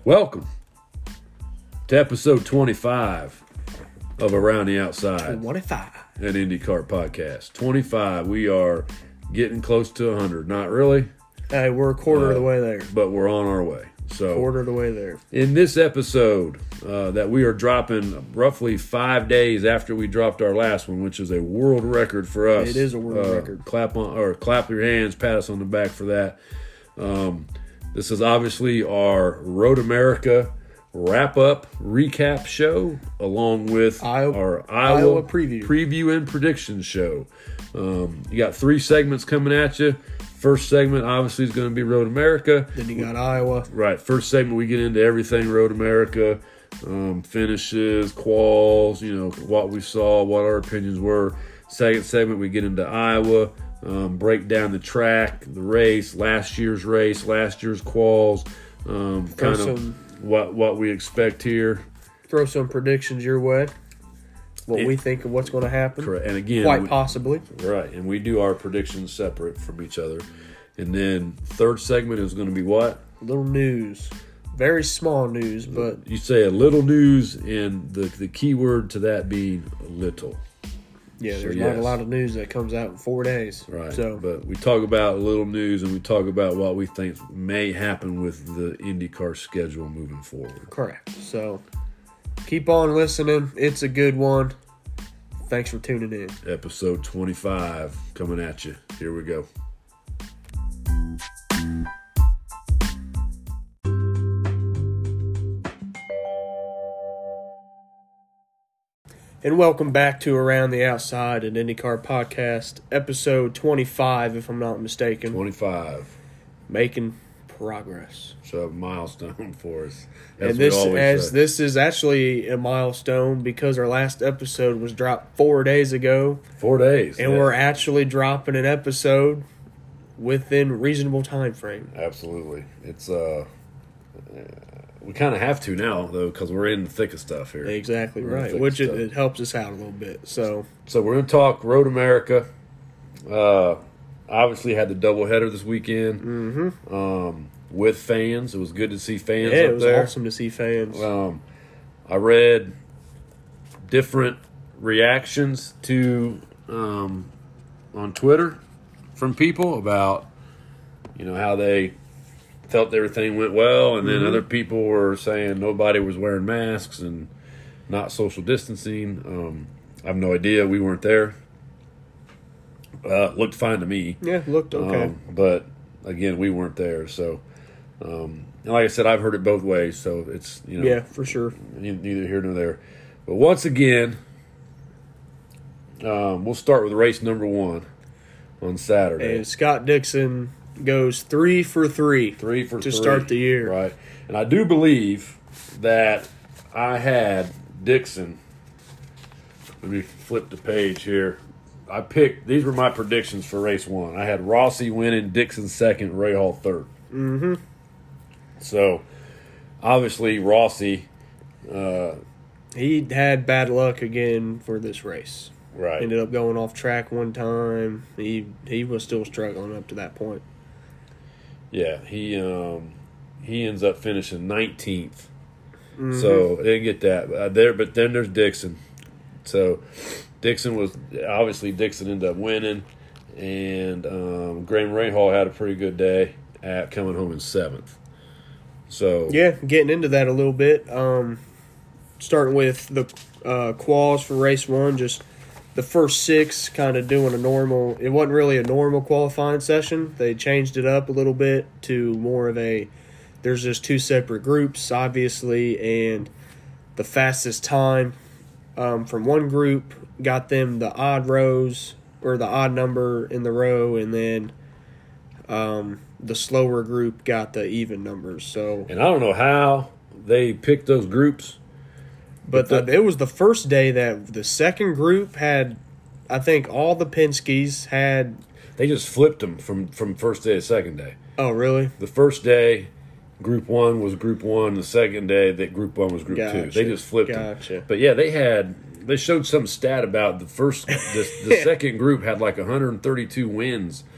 Welcome to episode 25 of Around the Outside, 25. an IndyCar podcast. 25. We are getting close to 100. Not really, Hey, we're a quarter of the way there. but we're on our way. So, Quarter of the way there. in this episode that we are dropping roughly 5 days after we dropped our last one, which is a world record for us. It is a world record. Clap your hands, pat us on the back for that. This is obviously our Road America wrap-up recap show, along with our Iowa preview and prediction show. You got 3 segments coming at you. First segment, obviously, is going to be Road America. Then you got Iowa. Right. First segment, we get into everything Road America, finishes, quals, what we saw, what our opinions were. Second segment, we get into Iowa, break down the track, the race, last year's quals, kind of what we expect here. Throw some predictions your way. What we think of what's going to happen. Correct. And again, quite possibly. Right. And we do our predictions separate from each other. And then third segment is going to be what? Little news. Very small news, but... You say a little news, and the key word to that being little. Yeah, there's not a lot of news that comes out in 4 days. Right. So, but we talk about little news, and we talk about what we think may happen with the IndyCar schedule moving forward. correct. So, keep on listening. It's a good one. Thanks for tuning in. Episode 25 coming at you. Here we go. And welcome back to Around the Outside, an IndyCar podcast, episode 25, if I'm not mistaken. 25. Making progress. So a milestone for us. And this is actually a milestone because our last episode was dropped 4 days ago. 4 days. And we're actually dropping an episode within reasonable time frame. Absolutely. It's we kind of have to now, though, because we're in the thick of stuff here. Exactly right, which it helps us out a little bit. So we're going to talk Road America. Obviously had the doubleheader this weekend with fans. It was good to see fans up there. Yeah, it was awesome to see fans. I read different reactions to on Twitter from people about how they felt everything went well, and then other people were saying nobody was wearing masks and not social distancing. I have no idea. We weren't there. Looked fine to me. Yeah, looked okay. But again, we weren't there. So, and like I said, I've heard it both ways. So it's yeah, for sure. Neither here nor there. But once again, we'll start with race number 1 on Saturday. And Scott Dixon goes 3 for 3. 3 for 3 to start the year. Right. And I do believe that I had Dixon. Let me flip the page here. These were my predictions for race 1. I had Rossi winning, Dixon second, Rahal third. Mm-hmm. So, obviously, Rossi... he had bad luck again for this race. Right. Ended up going off track one time. He was still struggling up to that point. Yeah, he ends up finishing 19th. Mm-hmm. So, didn't get that. But then there's Dixon. So... Dixon ended up winning, and Graham Rahal had a pretty good day at coming home in 7th. So yeah, getting into that a little bit. Starting with the quals for race 1, just the first 6 kind of doing a normal. It wasn't really a normal qualifying session. They changed it up a little bit to more of a. There's just 2 separate groups, obviously, and the fastest time from one group got them the odd rows or the odd number in the row, and then the slower group got the even numbers. So, and I don't know how they picked those groups, but it was the first day that the second group had. I think all the Penske's had. They just flipped them from first day to second day. Oh, really? The first day, Group 1 was Group 1. The second day, that Group 1 was Group 2. They just flipped them. But yeah, they showed some stat about the second group had like 132 wins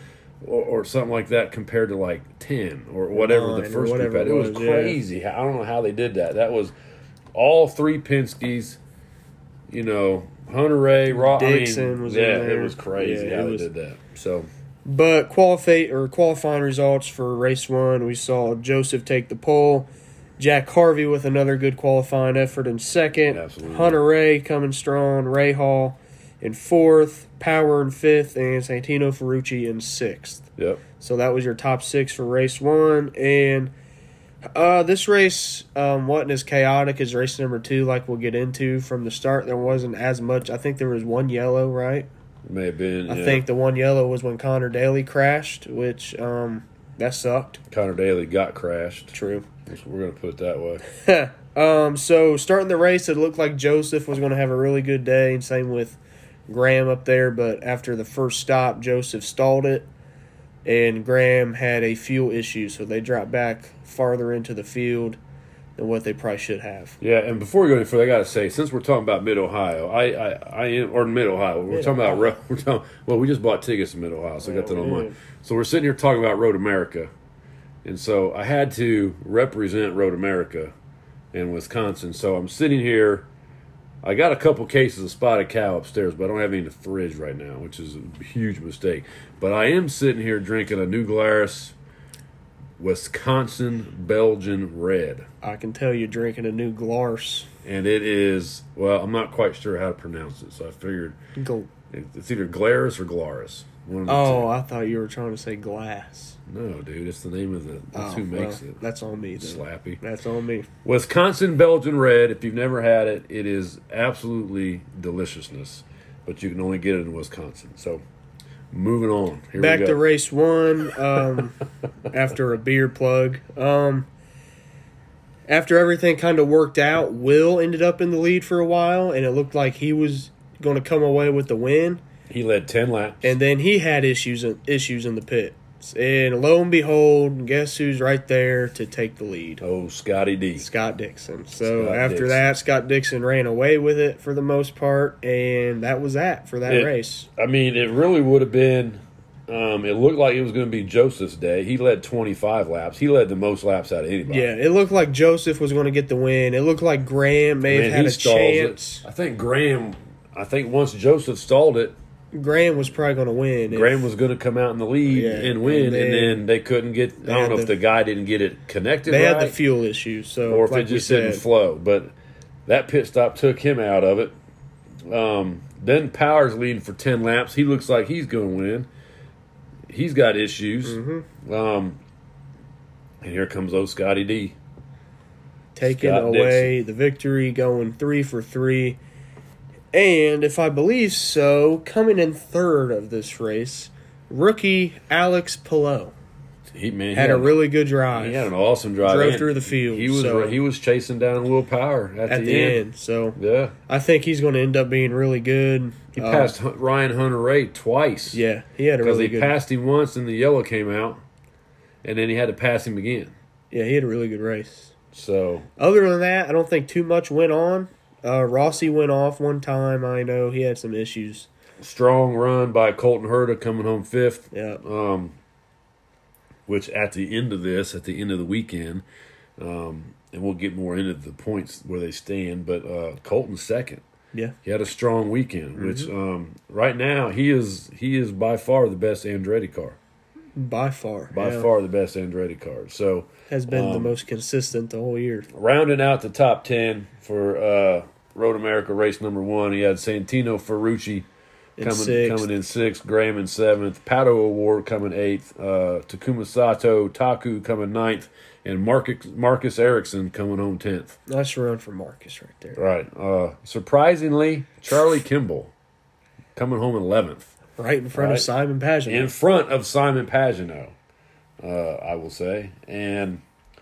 or something like that compared to like 10 or whatever the 9 or first group whatever had. It was crazy. I don't know how they did that. That was all 3 Penske's, you know, Hunter Ray, Dixon was in there. It was crazy how they did that. So, but qualifying results for race 1, we saw Joseph take the pole, Jack Harvey with another good qualifying effort in second, absolutely. Hunter Ray coming strong, Ray Hall in 4th, Power in 5th, and Santino Ferrucci in 6th. Yep. So that was your top 6 for race 1, and this race wasn't as chaotic as race number 2, like we'll get into from the start. There wasn't as much. I think there was 1 yellow, right? It may have been. I think the 1 yellow was when Connor Daly crashed, which that sucked. Connor Daly got crashed. True. We're going to put it that way. So starting the race, it looked like Joseph was going to have a really good day, and same with Graham up there. But after the first stop, Joseph stalled it, and Graham had a fuel issue, so they dropped back farther into the field than what they probably should have. Yeah, and before we go any further, I got to say, since we're talking about Mid Ohio, Mid Ohio, we're talking about well, we just bought tickets to Mid Ohio, so I got that on mine. So we're sitting here talking about Road America, and so I had to represent Road America in Wisconsin. So I'm sitting here. I got a couple cases of spotted cow upstairs, but I don't have any in the fridge right now, which is a huge mistake. But I am sitting here drinking a New Glarus Wisconsin Belgian Red. I can tell you're drinking a New Glarus. And it is, well, I'm not quite sure how to pronounce it, so I figured it's either Glarus or Glarus. I thought you were trying to say glass. No, dude, it's the name of that's who makes it. That's on me, then. Slappy. That's on me. Wisconsin Belgian Red, if you've never had it, it is absolutely deliciousness, but you can only get it in Wisconsin. So, moving on. Here Back we go. to race 1, after a beer plug. After everything kind of worked out, Will ended up in the lead for a while, and it looked like he was going to come away with the win. He led 10 laps. And then he had issues in the pits. And lo and behold, guess who's right there to take the lead? Oh, Scotty D. Scott Dixon. So after that, Scott Dixon ran away with it for the most part, and that was that for that race. I mean, it really would have been it looked like it was going to be Joseph's day. He led 25 laps. He led the most laps out of anybody. Yeah, it looked like Joseph was going to get the win. It looked like Graham may have had a chance. I think once Joseph stalled it, Graham was probably going to win. Graham was going to come out in the lead and win, and then they couldn't get. I don't know if the guy didn't get it connected. They had the fuel issue, so or if it just didn't flow. But that pit stop took him out of it. Then Power's leading for 10 laps. He looks like he's going to win. He's got issues. Mm-hmm. And here comes old Scotty D. Taking away the victory, going 3 for 3. And if I believe so, coming in third of this race, rookie Alex Palou. He had a really good drive. He had an awesome drive. Drove through the field. He was chasing down Will Power at the end. So yeah, I think he's going to end up being really good. He passed Ryan Hunter-Reay twice. Yeah, he had a really good. Because he passed him once and the yellow came out, and then he had to pass him again. Yeah, he had a really good race. So other than that, I don't think too much went on. Rossi went off one time. I know he had some issues. Strong run by Colton Herta coming home 5th. Yeah. Which at the end of the weekend, and we'll get more into the points where they stand, but Colton's second. Yeah. He had a strong weekend, which right now he is by far the best Andretti car. By far. By far the best Andretti car. So has been the most consistent the whole year. Rounding out the top 10 for Road America race number 1, he had Santino Ferrucci coming in 6th, Graham in 7th, Pato O'Ward coming 8th, Takuma Sato, Taku coming 9th, and Marcus Ericsson coming home 10th. Nice run for Marcus right there. Right. Surprisingly, Charlie Kimball coming home in 11th. Right in front of Simon Pagenaud. In front of Simon Pagenaud, I will say. And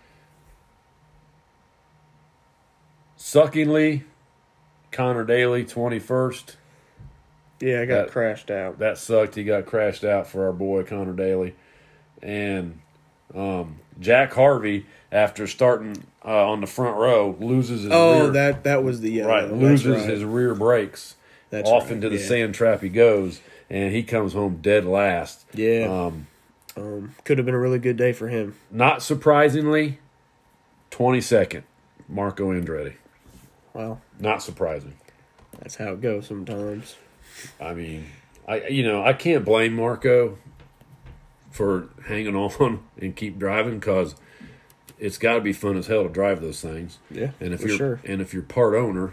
suckingly, Connor Daly, 21st. Yeah, I got crashed out. That sucked. He got crashed out for our boy Connor Daly. And Jack Harvey, after starting on the front row, loses his rear. That was the yellow. Right, loses his rear brakes. Into the sand trap he goes, and he comes home dead last. Yeah. Could have been a really good day for him. Not surprisingly, 22nd, Marco Andretti. Well, Not surprising. that's how it goes sometimes. I mean, I can't blame Marco for hanging on and keep driving because it's got to be fun as hell to drive those things. Yeah, And if for you're sure. and if you're part owner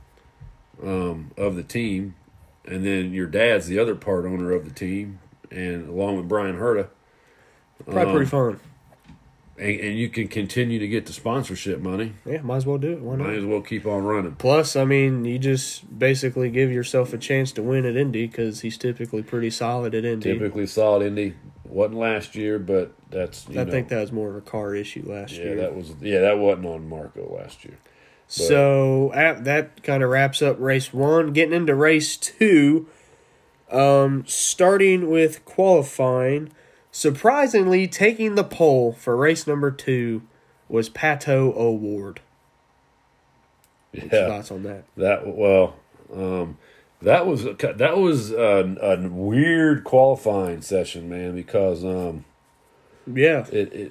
of the team, and then your dad's the other part owner of the team, and along with Brian Herta, Probably pretty fun. and you can continue to get the sponsorship money, Yeah, might as well do it. Why not? might as well keep on running. Plus, I mean, you just basically give yourself a chance to win at Indy because he's typically pretty solid at Indy. Typically solid Indy. Wasn't last year, but that's I think that was more of a car issue last year. that wasn't on Marco last year. So that kind of wraps up race 1. Getting into race 2, starting with qualifying, surprisingly taking the pole for race number 2 was Pato O'Ward. What's your thoughts on that? That was a weird qualifying session, man, because Yeah.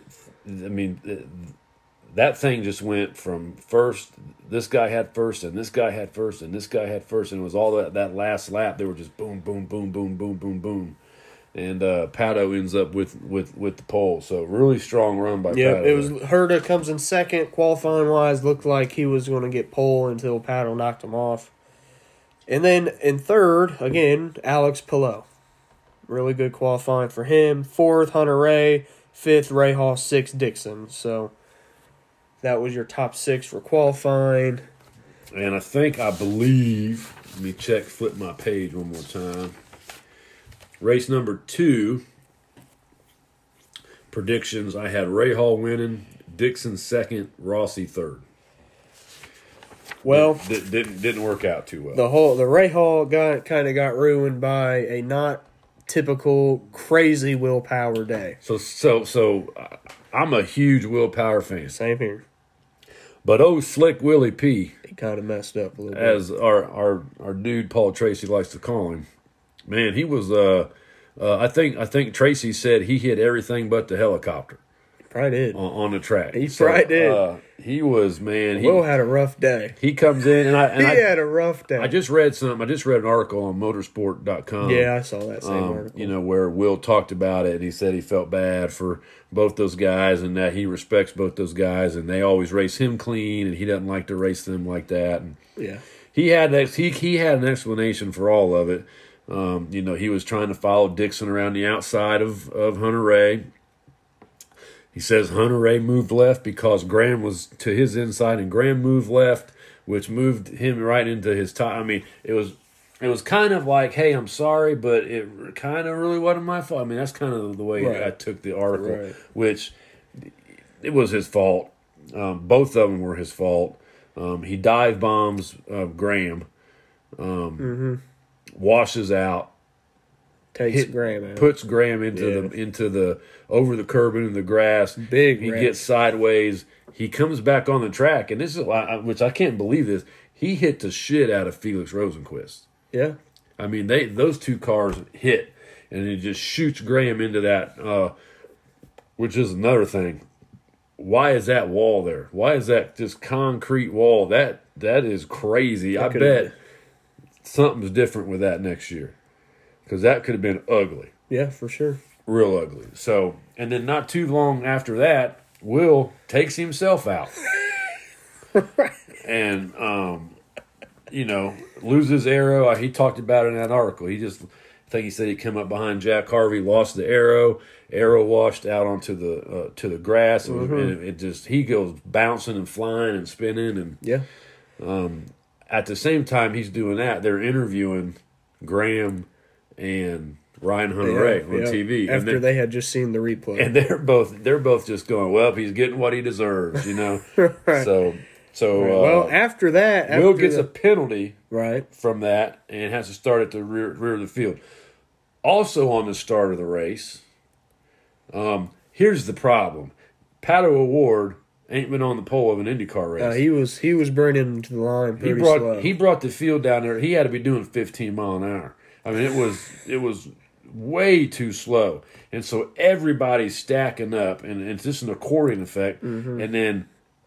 that thing just went from first. This guy had first, and this guy had first, and this guy had first, and it was all that last lap. They were just boom, boom, boom, boom, boom, boom, boom, and Pato ends up with the pole. So really strong run by Yeah, Pato. it was Herta comes in second. Qualifying wise, looked like he was going to get pole until Pato knocked him off. And then in third, again, Alex Palou. Really good qualifying for him. Fourth, Hunter Ray. Fifth, Ray Hall. Sixth, Dixon. So that was your top 6 for qualifying. And I believe, let me flip my page one more time. Race number 2, predictions, I had Ray Hall winning, Dixon second, Rossi third. Well, Didn't work out too well. the Ray Hall kind of got ruined by a not typical crazy willpower day. So I'm a huge willpower fan. Same here. But Slick Willie P, He kind of messed up a little bit. as our dude Paul Tracy likes to call him, man, he was I think Tracy said he hit everything but the helicopter Probably did. on the track. He probably did. He was, man. Will had a rough day. He comes in and He had a rough day. I just read something. I just read an article on motorsport.com. Yeah, I saw that same article. Where Will talked about it, and he said he felt bad for both those guys and that he respects both those guys, and they always race him clean, and he doesn't like to race them like that. And Yeah. he had an explanation for all of it. He was trying to follow Dixon around the outside of Hunter Ray. He says Hunter Ray moved left because Graham was to his inside, and Graham moved left, which moved him right into his tie. I mean, it was kind of like, hey, I'm sorry, but it kind of really wasn't my fault. I mean, that's kind of the way Right. I took the article, Right. which it was his fault. Both of them were his fault. He dive bombs Graham, washes out, Takes Graham out. puts Graham into the over the curb into the grass. Big He wreck. gets sideways. He comes back on the track, and this is which I can't believe this. He hit the shit out of Felix Rosenquist. Yeah. I mean, those two cars hit, and it just shoots Graham into that. Which is another thing. Why is that wall there? Why is that just concrete wall? That is crazy. I bet something's different with that next year, because that could have been ugly. Yeah, for sure. Real ugly. So, and then not too long after that, Will takes himself out. And, loses arrow. He talked about it in that article. I think he said he came up behind Jack Harvey, lost the arrow. Arrow washed out onto the grass. And he goes bouncing and flying and spinning. And Yeah. at the same time he's doing that, they're interviewing Graham and Ryan Hunter-Ray on TV After they had just seen the replay. and they're both just going, well, he's getting what he deserves, Right. So after that, Will gets a penalty right. from that and has to start at the rear of the field. Also on the start of the race, here's the problem: Pato O'Ward ain't been on the pole of an IndyCar race. He was burning to the line pretty slow. He brought the field down there. He had to be doing 15 mile an hour. I mean, it was way too slow. And so everybody's stacking up, and it's just an accordion effect. Mm-hmm. And then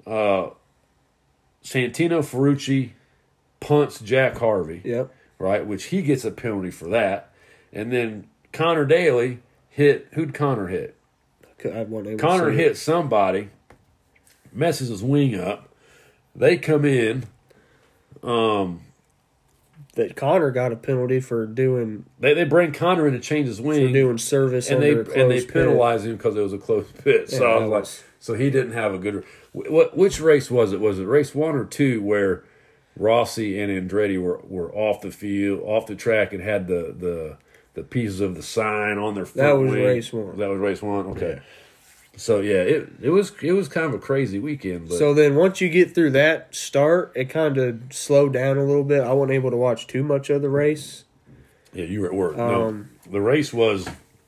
Santino Ferrucci punts Jack Harvey, Yep. right, which he gets a penalty for that. And then Connor Daly who'd Connor hit? Connor hit somebody, messes his wing up. They come in. That Connor got a penalty for doing. They bring Connor in to change his wing. For doing service and under they penalize him because it was a close pit. So I was like, so he didn't have a good. Which race was it? Was it race 1 or 2 where Rossi and Andretti were off the field, off the track, and had the pieces of the sign on their front That was wing? race 1. That was race 1. Okay. Yeah. So yeah, it was kind of a crazy weekend. But So then once you get through that start, it kind of slowed down a little bit. I wasn't able to watch too much of the race. yeah, you were at work. No, the race was.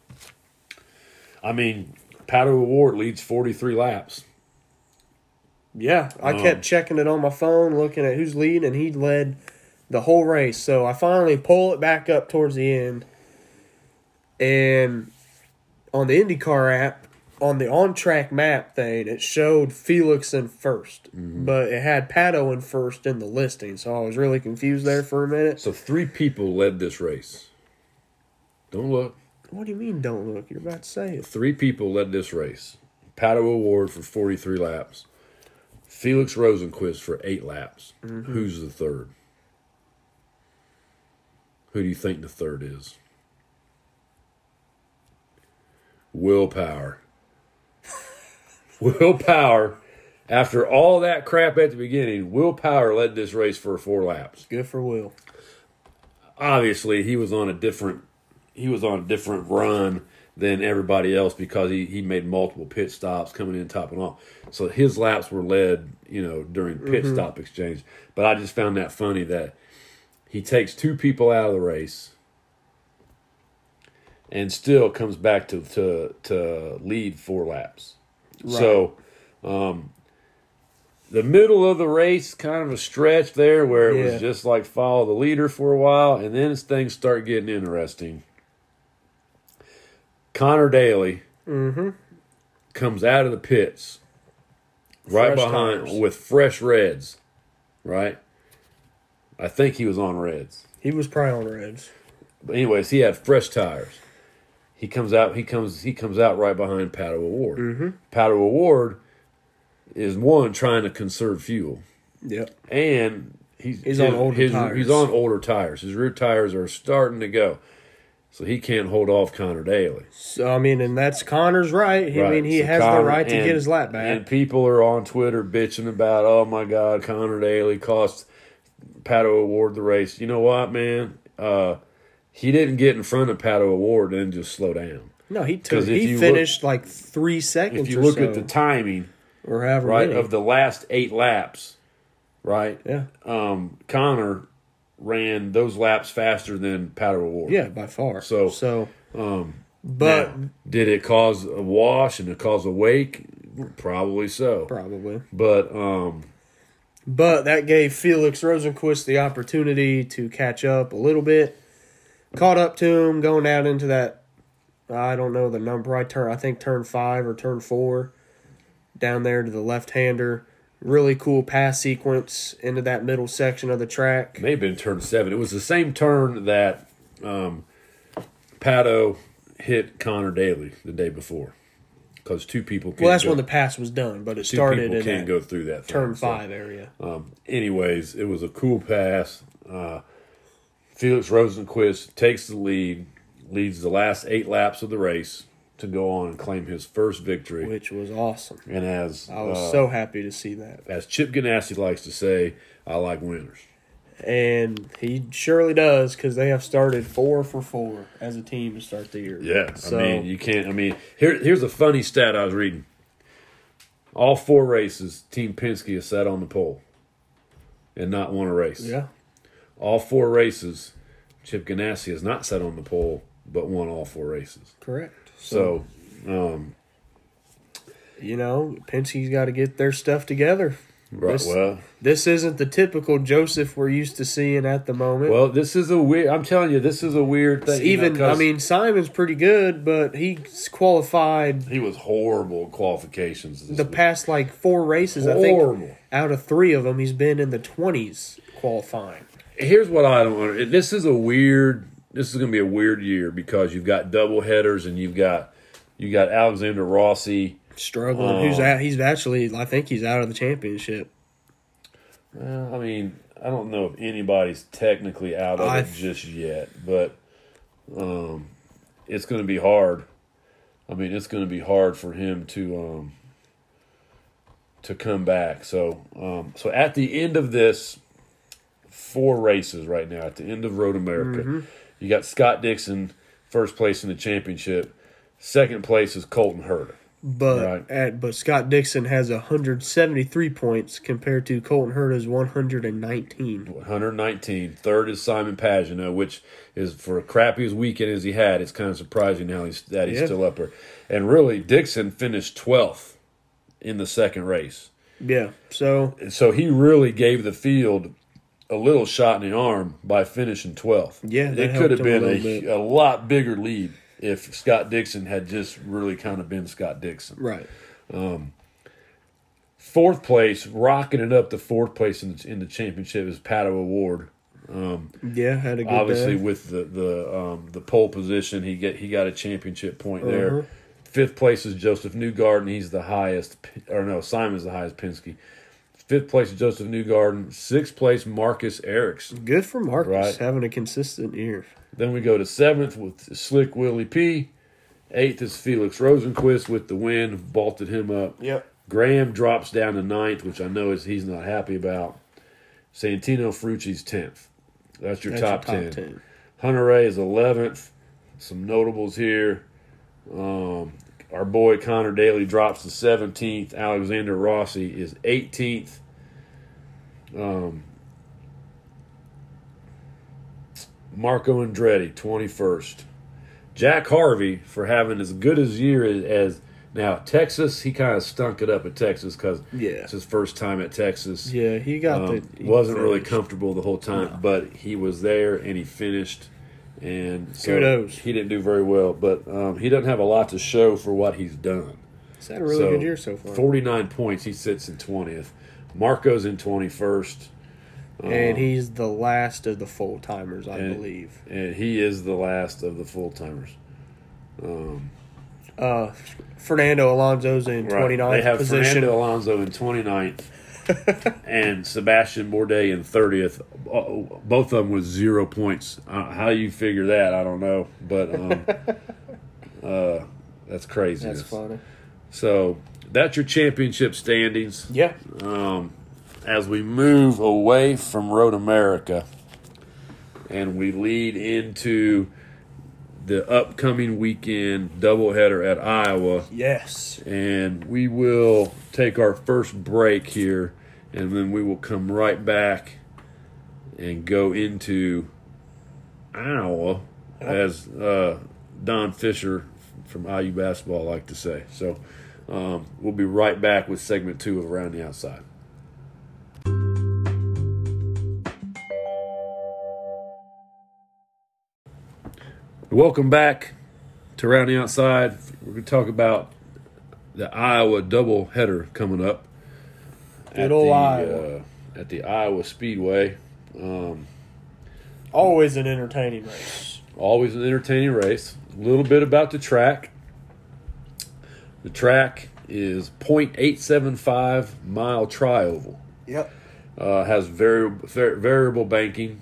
I mean, Pato O'Ward leads 43 laps. Yeah, I kept checking it on my phone, looking at who's leading, and he led the whole race. So I finally pull it back up towards the end, and on the IndyCar app, on the on-track map thing, it showed Felix in first, but it had Pato in first in the listing, so I was really confused there for a minute. So 3 people led this race. Don't look. What do you mean, don't look? You're about to say it. 3 people led this race. Pato O'Ward for 43 laps. Felix Rosenquist for 8 laps. Who's the third? Who do you think the third is? Will Power. Will Power, after all that crap at the beginning, Will Power led this race for 4 laps. Good for Will. Obviously, he was on a different run than everybody else because he made multiple pit stops coming in, topping off. So his laps were led, during pit stop exchange. But I just found that funny that he takes 2 people out of the race and still comes back to lead 4 laps. Right. So, the middle of the race, kind of a stretch there where it was just like follow the leader for a while, and then as things start getting interesting, Connor Daly comes out of the pits right behind tires. With fresh reds, right? I think he was on reds. He was probably on reds. But anyways, he had fresh tires. He comes out. He comes out right behind Pato O'Ward. Pato O'Ward is trying to conserve fuel. Yep. And he's on older tires. He's on older tires. His rear tires are starting to go, so he can't hold off Connor Daly. So and that's Connor's right. He has the right to get his lap back. And people are on Twitter bitching about, oh my God, Connor Daly cost Pato O'Ward the race. You know what, man? He didn't get in front of Pato O'Ward and just slow down. No, he finished like 3 seconds. If you look at the timing, or however right, many. of the last 8 laps, right? Yeah. Connor ran those laps faster than Pato O'Ward. Yeah, by far. But did it cause a wash and it cause a wake? Probably so. Probably. But that gave Felix Rosenquist the opportunity to catch up a little bit. Caught up to him going out into that, I don't know the number. I think turn 5 or turn 4, down there to the left-hander. Really cool pass sequence into that middle section of the track. May have been turn 7. It was the same turn that Pato hit Connor Daly the day before. Because 2 people can't that's when the pass was done, but it started in can't go through that turn 5 area. Anyways, it was a cool pass. Felix Rosenquist takes the lead, leads the last 8 laps of the race to go on and claim his first victory. Which was awesome. And I was so happy to see that. As Chip Ganassi likes to say, I like winners. And he surely does, because they have started 4 for 4 as a team to start the year. Yeah, you can't. Here's a funny stat I was reading. All 4 races, Team Penske has sat on the pole and not won a race. Yeah. All 4 races, Chip Ganassi has not sat on the pole, but won all 4 races. Correct. So Penske's got to get their stuff together. Right. This isn't the typical Joseph we're used to seeing at the moment. Well, this is a weird. I'm telling you, this is a weird thing. Even I mean, Simon's pretty good, but he's qualified. He was horrible at qualifications. The past like 4 races, Horrible. I think out of 3 of them, he's been in the 20s qualifying. Here's what I don't understand. This is going to be a weird year because you've got double headers and you got Alexander Rossi struggling. He's actually, I think he's out of the championship. Well, I mean, I don't know if anybody's technically out of it just yet, but it's going to be hard. I mean, it's going to be hard for him to come back. So at the end of this 4 races right now, at the end of Road America, you got Scott Dixon first place in the championship. Second place is Colton Herta. But Scott Dixon has 173 points compared to Colton Herta's 119. 119. Third is Simon Pagenaud, which is for a crappy as weekend as he had. It's kind of surprising how he's still up there. And really, Dixon finished 12th in the second race. Yeah. So he really gave the field a little shot in the arm by finishing 12th. Yeah, it could have been a lot bigger lead if Scott Dixon had just really kind of been Scott Dixon. Right. 4th place, rocking it up to 4th place in the championship is Pato O'Ward. Had a good obviously day. With the pole position, he got a championship point there. 5th place is Joseph Newgarden. He's the highest, Simon's the highest Penske. 5th place is Joseph Newgarden. 6th place, Marcus Ericsson. Good for Marcus, having a consistent year. Then we go to 7th with Slick Willie P. 8th is Felix Rosenquist with the win, vaulted him up. Yep. Graham drops down to 9th, which I know he's not happy about. Santino Ferrucci's 10th. That's your top 10. Hunter Ray is 11th. Some notables here. Our boy Connor Daly drops to 17th. Alexander Rossi is 18th. Marco Andretti, 21st. Jack Harvey, for having as good a year as now, Texas, he kind of stunk it up at Texas because it's his first time at Texas. Yeah, he wasn't really comfortable the whole time, but he was there and he finished. And so kudos. He didn't do very well, but he doesn't have a lot to show for what he's done. He's had a really good year so far. 49 points, he sits in 20th. Marco's in 21st. And he's the last of the full-timers, I believe. And he is the last of the full-timers. Fernando Alonso's in 29th They have position. Fernando Alonso in 29th and Sebastian Bourdais in 30th. Both of them with 0 points. How you figure that, I don't know. But that's crazy. That's funny. So that's your championship standings. Yeah. As we move away from Road America and we lead into the upcoming weekend doubleheader at Iowa. Yes. And we will take our first break here, and then we will come right back and go into Iowa, as Don Fisher from IU Basketball like to say. So we'll be right back with segment 2 of Around the Outside. Welcome back to Around the Outside. We're going to talk about the Iowa doubleheader coming up Iowa. At the Iowa Speedway. Always an entertaining race. Always an entertaining race. A little bit about the track. The track is 0.875 mile tri-oval. Yep. Has variable banking.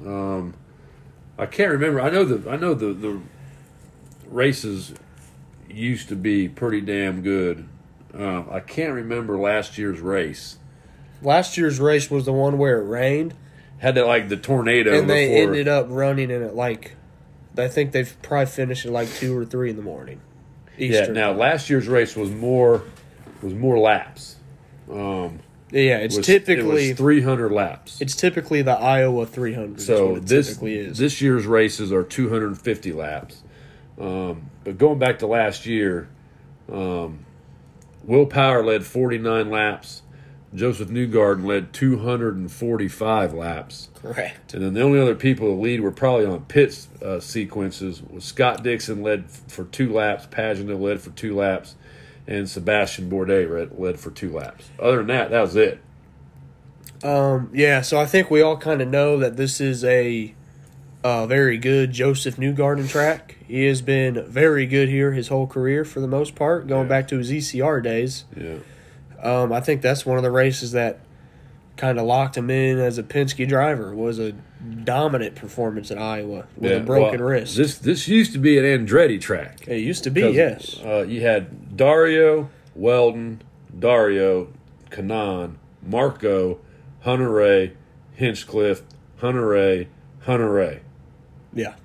I can't remember. I know the races used to be pretty damn good. I can't remember last year's race. Last year's race was the one where it rained. Had that the tornado, and they ended up running in it I think they've probably finished at 2 or 3 in the morning. Eastern Now time. last year's race was more laps. It's typically 300 laps. It's typically the Iowa 300. So typically is. This year's races are 250 laps. But going back to last year, Will Power led 49 laps. Joseph Newgarden led 245 laps. Correct. And then the only other people to lead were probably on pit sequences was Scott Dixon led for 2 laps, Pagenaud led for 2 laps, and Sebastian Bourdais led for 2 laps. Other than that, that was it. Yeah, so I think we all kind of know that this is a very good Joseph Newgarden track. He has been very good here his whole career for the most part, going back to his ECR days. Yeah. I think that's one of the races that kind of locked him in as a Penske driver. Was a dominant performance at Iowa with a broken wrist. This used to be an Andretti track. It used to be, yes. You had Dario, Weldon, Dario, Kanaan, Marco, Hunter-Reay, Hinchcliffe, Hunter-Reay, Hunter-Reay. Yeah.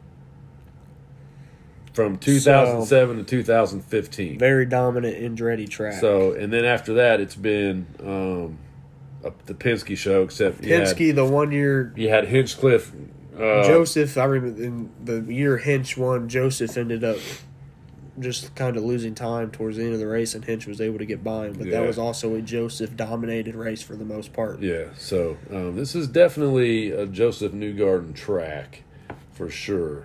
From 2007 to 2015. Very dominant Andretti track. So, and then after that, it's been the Penske show, except Penske, the 1 year. You had Hinchcliffe. Joseph, I remember in the year Hinch won, Joseph ended up just kind of losing time towards the end of the race, and Hinch was able to get by him. But that was also a Joseph-dominated race for the most part. Yeah, so this is definitely a Joseph Newgarden track for sure.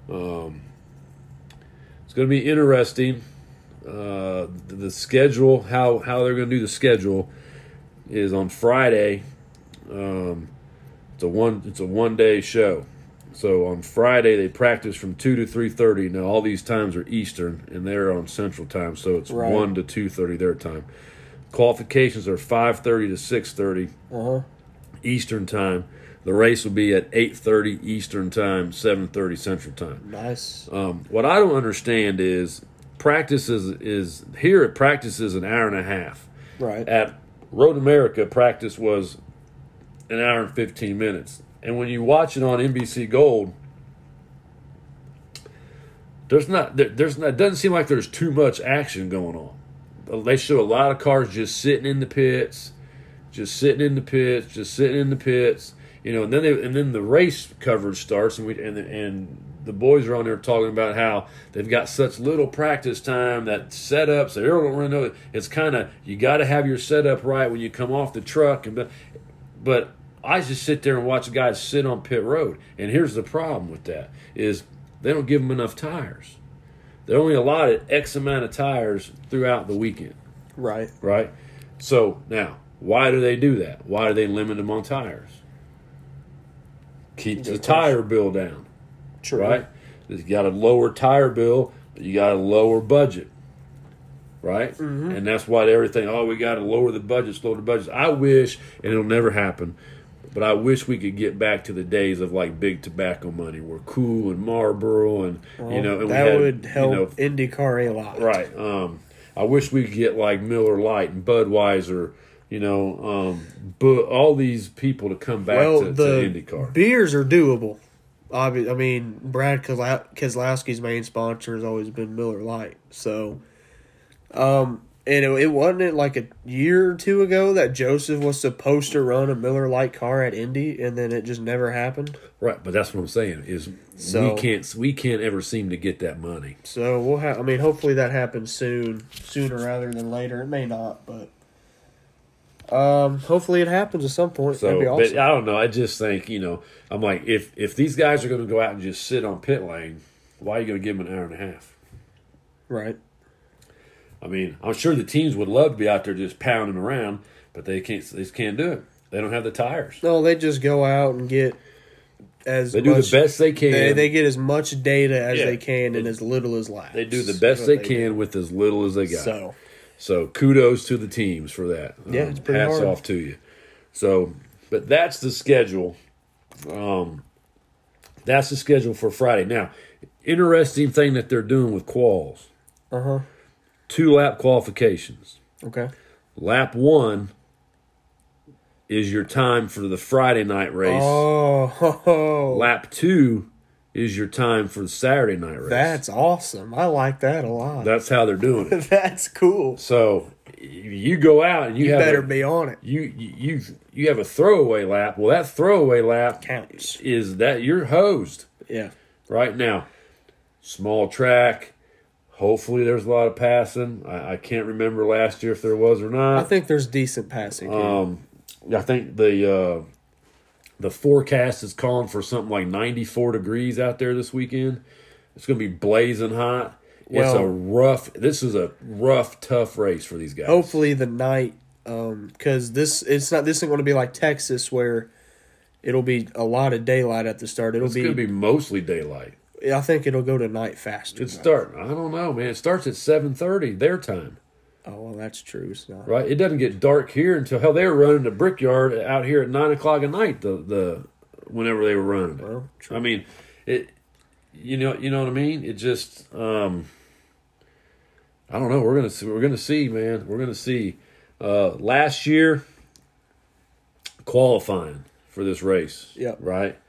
It's going to be interesting. The schedule, how they're going to do the schedule, is on Friday. It's a 1 day show. So on Friday they practice from 2 to 3:30. Now all these times are Eastern and they're on Central Time, so it's 1 to 2:30 their time. Qualifications are 5:30 to 6:30 Eastern Time. The race will be at 8:30 Eastern Time, 7:30 Central Time. Nice. What I don't understand is practice is here at practice is an hour and a half. Right. At Road America, practice was an hour and 15 minutes. And when you watch it on NBC Gold, it doesn't seem like there's too much action going on. They show a lot of cars just sitting in the pits, You know, and then the race coverage starts, and the boys are on there talking about how they've got such little practice time that setups. They don't really know. It's kind of, you got to have your setup right when you come off the truck. But I just sit there and watch guys sit on pit road. And here's the problem with that is they don't give them enough tires. They're only allotted X amount of tires throughout the weekend. Right. Right? So now, why do they do that? Why do they limit them on tires? Keeps the tire bill down. True. Right? You got a lower tire bill, but you got a lower budget. Right? Mm-hmm. And that's why everything, we got to lower the budgets. I wish, and it'll never happen, but I wish we could get back to the days of like big tobacco money, where Cool and Marlboro and and that would help IndyCar a lot. Right. I wish we could get like Miller Lite and Budweiser, all these people to come back to IndyCar. Beers are doable. I mean, Brad Keselowski's main sponsor has always been Miller Lite, so. And it wasn't like a year or two ago that Joseph was supposed to run a Miller Lite car at Indy, and then it just never happened. Right, but that's what I'm saying is we can't ever seem to get that money. So we'll have. I mean, hopefully that happens sooner rather than later. It may not, but hopefully it happens at some point. So, that'd be awesome. But I don't know. I just think I'm like if these guys are going to go out and just sit on pit lane, why are you going to give them an hour and a half? Right. I mean, I'm sure the teams would love to be out there just pounding around, but they just can't do it. They don't have the tires. No, they just go out and get They do the best they can. They get as much data as they can in as little as laps. They do the best they can with as little as they got. So kudos to the teams for that. Yeah, it's pretty hats hard. off to you. So, but that's the schedule. That's the schedule for Friday. Now, interesting thing that they're doing with quals. 2-lap qualifications. Okay. Lap 1 is your time for the Friday night race. Oh. Lap 2 is your time for the Saturday night race. That's awesome. I like that a lot. That's how they're doing it. That's cool. So you go out and you better be on it. You have a throwaway lap. Well, that throwaway lap counts. Is that you're hosed. Yeah. Right now, small track, Hopefully, there's a lot of passing. I can't remember last year if there was or not. I think there's decent passing. I think the forecast is calling for something like 94 degrees out there this weekend. It's going to be blazing hot. This is a rough, tough race for these guys. Hopefully the night, because this isn't going to be like Texas where it'll be a lot of daylight at the start. It's going to be mostly daylight. I think it'll go to night faster. I don't know, man. It starts at 7:30 their time. Oh, well, that's true. It's not. Right? It doesn't get dark here until, hell, they were running the Brickyard out here at 9 o'clock at night, whenever they were running it. Well, true. I mean, you know what I mean? It just, I don't know. We're gonna see, man. We're gonna see. Last year, qualifying for this race. Yep. Right?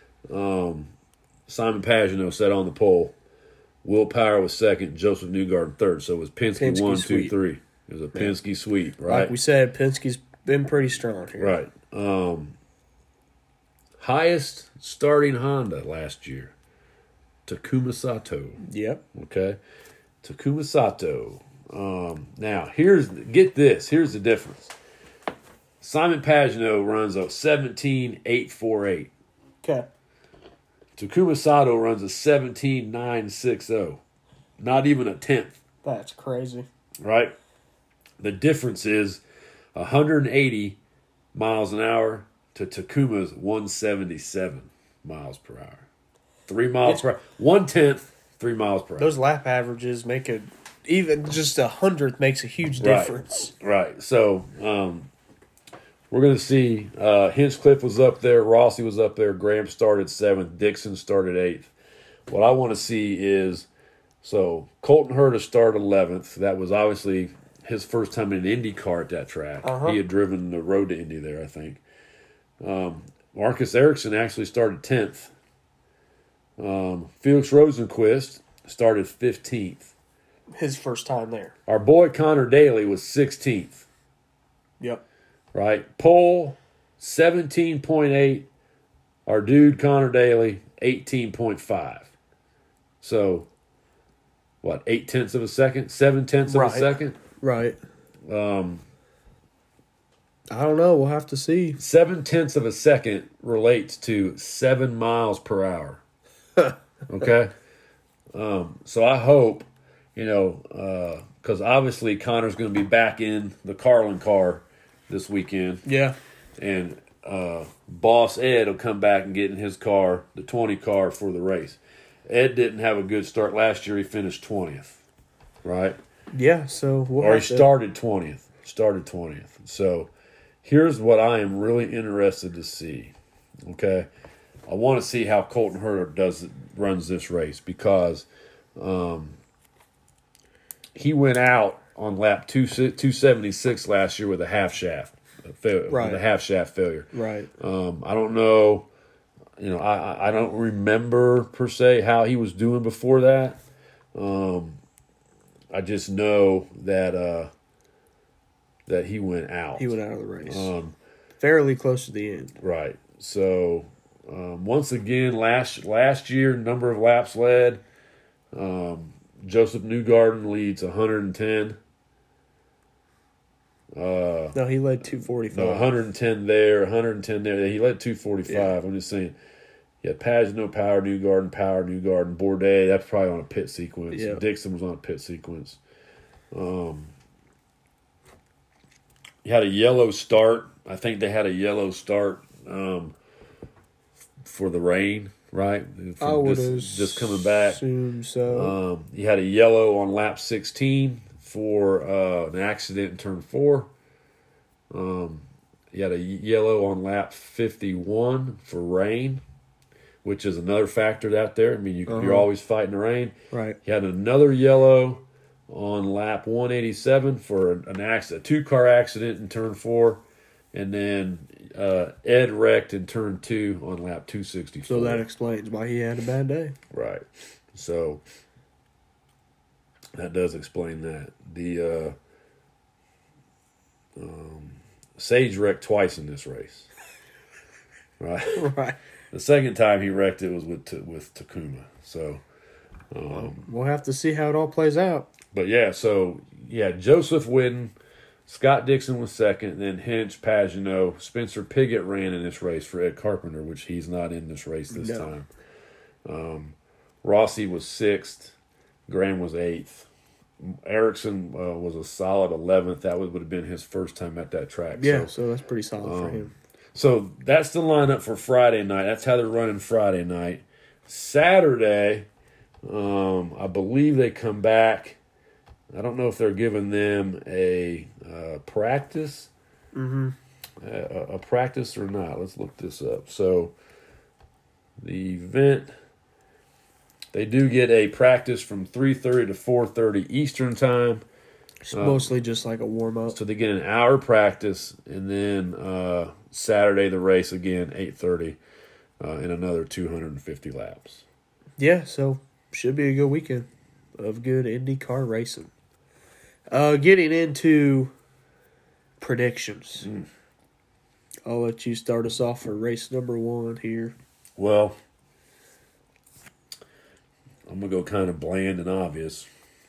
Simon Pagenaud sat on the pole. Will Power was second. Joseph Newgarden third. So it was Penske 1, 2, 3. It was a Penske sweep, right? Like we said, Penske's been pretty strong here. Right. Highest starting Honda last year, Takuma Sato. Yep. Okay. Takuma Sato. Now, here's the difference. Simon Pagenaud runs a 17.848. Okay. Takuma Sato runs a 17.960. Not even a tenth. That's crazy. Right? The difference is 180 miles an hour to Takuma's 177 miles per hour. 3 miles per hour. 1/10, 3 miles per hour. Those lap averages make even just 100th makes a huge difference. Right. So, we're going to see Hinchcliffe was up there, Rossi was up there, Graham started 7th, Dixon started 8th. What I want to see is, so Colton Herta started 11th. That was obviously his first time in an IndyCar at that track. He had driven the road to Indy there, I think. Marcus Ericsson actually started 10th. Felix Rosenquist started 15th. His first time there. Our boy Connor Daly was 16th. Yep. Right? Pole, 17.8. Our dude, Connor Daly, 18.5. So, what, 0.8 of a second? 0.7 of a second? Right. I don't know. We'll have to see. 0.7 of a second relates to 7 miles per hour. Okay? So I hope, because obviously Connor's going to be back in the Carlin car this weekend. Yeah. And Boss Ed will come back and get in his car, the 20 car, for the race. Ed didn't have a good start last year. He finished 20th, right? Yeah, so started 20th. Started 20th. So here's what I am really interested to see, okay? I want to see how Colton Herta runs this race because he went out on lap 276 last year with a half shaft failure. Right. With a half shaft failure. Right. I don't know. I don't remember per se how he was doing before that. I just know that that he went out. He went out of the race. Fairly close to the end. Right. So once again, last year, number of laps led. Joseph Newgarden leads 110. No, he led 245. No, 110 there, 110 there. He led 245. Yeah. I'm just saying. Yeah, Pagenaud, Power, Newgarden, Bourdais. That's probably on a pit sequence. Yeah. Dixon was on a pit sequence. He had a yellow start. I think they had a yellow start for the rain, right? I would just coming back. Assume so. He had a yellow on lap 16 for an accident in turn 4. He had a yellow on lap 51 for rain, which is another factor out there. I mean, you're always fighting the rain. Right. He had another yellow on lap 187 for a 2-car accident in turn 4. And then Ed wrecked in turn 2 on lap 264. So that explains why he had a bad day. Right. So that does explain that. The Sage wrecked twice in this race. Right. Right. The second time he wrecked it was with Takuma. So We'll have to see how it all plays out. But yeah, so yeah, Joseph Whitten, Scott Dixon was second, then Hinch, Pagano, Spencer Piggott ran in this race for Ed Carpenter, which he's not in this race this time. Rossi was sixth, Graham was eighth. Erickson was a solid 11th. That would have been his first time at that track. Yeah, so that's pretty solid for him. So that's the lineup for Friday night. That's how they're running Friday night. Saturday, I believe they come back. I don't know if they're giving them a practice, a practice or not. Let's look this up. So the event, they do get a practice from 3:30 to 4:30 Eastern time. It's mostly just like a warm-up. So they get an hour practice, and then Saturday the race again, 8:30, and another 250 laps. Yeah, so should be a good weekend of good IndyCar racing. Getting into predictions. I'll let you start us off for race number 1 here. Well, I'm going to go kind of bland and obvious.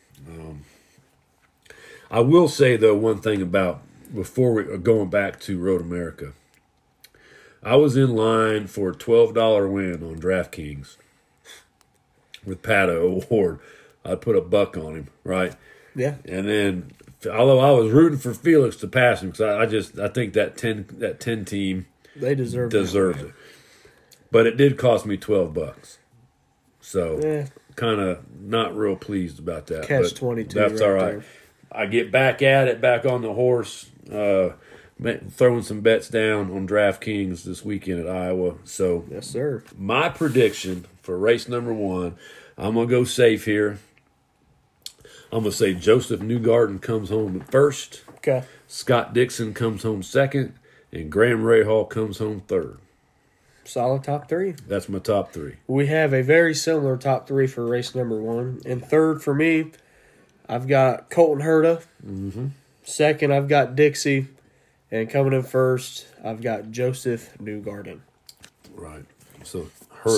I will say, though, one thing about, before we are going back to Road America, I was in line for a $12 win on DraftKings with Pato O'Ward. I put $1 on him, right? Yeah. And then, although I was rooting for Felix to pass him, because I think that 10 team they deserved it. But it did cost me $12. So kind of not real pleased about that. Catch-22. That's all right. There. I get back at it, back on the horse, throwing some bets down on DraftKings this weekend at Iowa. So yes, sir. My prediction for race number 1, I'm going to go safe here. I'm going to say Joseph Newgarden comes home first. Okay. Scott Dixon comes home second. And Graham Rahal comes home third. Solid top 3. That's my top 3. We have a very similar top 3 for race number 1. And third for me, I've got Colton Herta. Mm-hmm. Second, I've got Dixie. And coming in first, I've got Joseph Newgarden. Right. So Herta.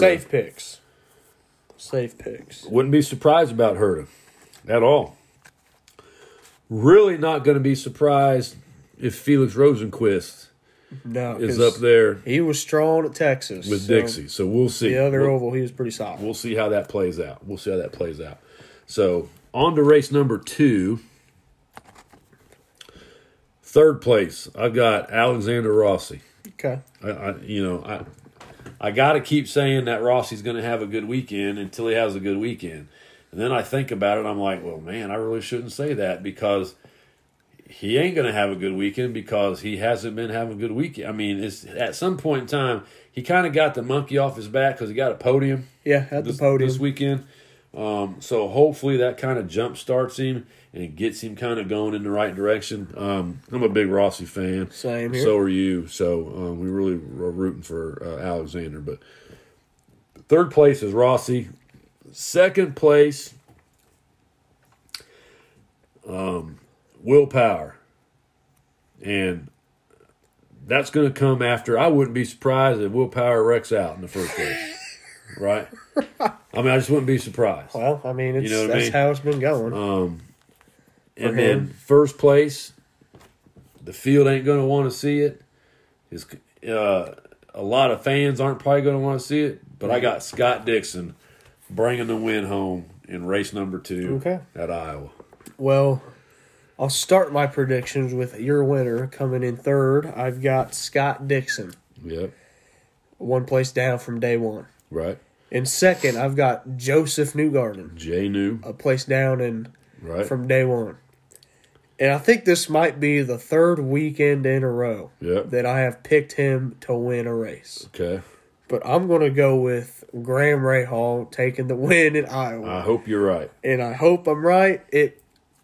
Safe picks. Wouldn't be surprised about Herta at all. Really not going to be surprised if Felix Rosenquist is up there. He was strong at Texas. With Dixie. So we'll see. The other oval, he was pretty solid. We'll see how that plays out. So on to race number 2. Third place, I've got Alexander Rossi. Okay. I got to keep saying that Rossi's going to have a good weekend until he has a good weekend. And then I think about it, I'm like, well, man, I really shouldn't say that because he ain't going to have a good weekend because he hasn't been having a good weekend. I mean, it's at some point in time, he kind of got the monkey off his back because he got a podium. Yeah, at the podium. This weekend. So hopefully that kind of jump starts him and gets him kind of going in the right direction. I'm a big Rossi fan. Same here. So are you. So we really are rooting for Alexander. But third place is Rossi. Second place, Will Power. And that's going to come after. I wouldn't be surprised if Will Power wrecks out in the first place. Right? I mean, I just wouldn't be surprised. Well, I mean, that's how it's been going. And then first place, the field ain't going to want to see it. A lot of fans aren't probably going to want to see it, but I got Scott Dixon bringing the win home in race number 2 at Iowa. Well, I'll start my predictions with your winner coming in third. I've got Scott Dixon. Yep. One place down from day one. Right. In second, I've got Joseph Newgarden. J. New. A place down from day one. And I think this might be the third weekend in a row that I have picked him to win a race. Okay. But I'm going to go with Graham Rahal taking the win in Iowa. I hope you're right. And I hope I'm right. It